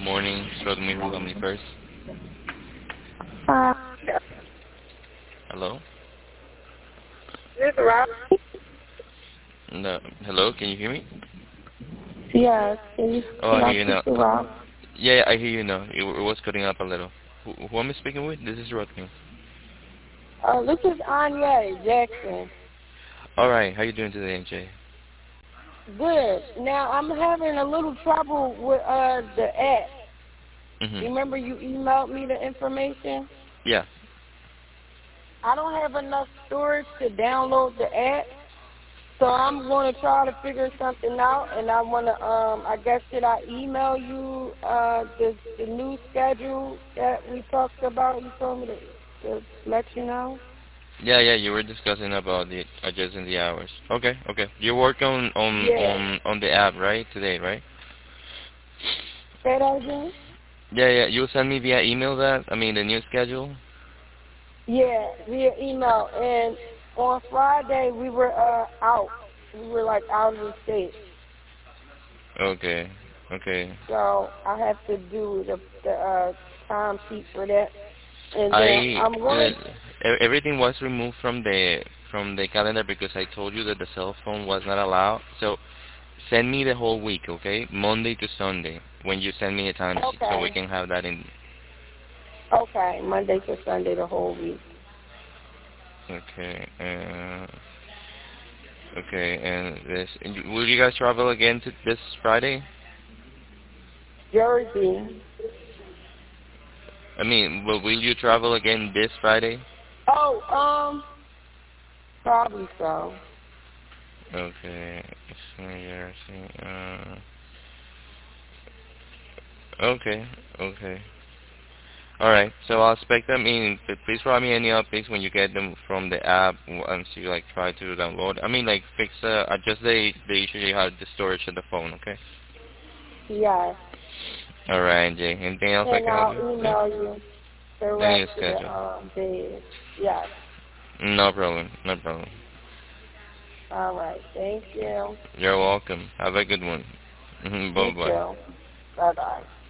morning. Showed me who me first. Uh, Hello? this Rob? No. Hello, can you hear me? Yes. Can Oh, I I hear you now. speak to Rob? Yeah, I hear you now. It was cutting up a little. Who am I speaking with? This is Rodney. This is Anya Jackson. Alright, how you doing today, AJ? Good. Now, I'm having a little trouble with the app. Mm-hmm. Remember you emailed me the information? Yeah. I don't have enough storage to download the app, so I'm going to try to figure something out, and I want to, I guess, should I email you the new schedule that we talked about? You told me to let you know? Yeah, you were discussing about the adjusting the hours. Okay. You work Yeah. on the app, right? Today, right? Say that again? Yeah, you'll send me via email the new schedule? Yeah, via email. And on Friday, we were out. We were, like, out of the state. Okay. So I have to do the time sheet for that. And then I I'm going to... everything was removed from the calendar because I told you that the cell phone was not allowed. So send me the whole week, okay? Monday to Sunday when you send me a time sheet so we Okay. can have that in. Okay, Monday to Sunday the whole week. Okay. Okay, and will you guys travel again to this Friday? Jersey. Will you travel again this Friday? Oh, probably so. Okay. So, yeah, okay. All right. So I'll expect them in. Please provide me any updates when you get them from the app once you try to download. Fix adjust the issue you have the storage of the phone. Okay. Yes. All right, Jay. Anything else I And can help I'll you? Yeah. email you the The new rest of schedule. the days. Yes. No problem. All right. Thank you. You're welcome. Have a good one. You Bye bye. too. Bye-bye.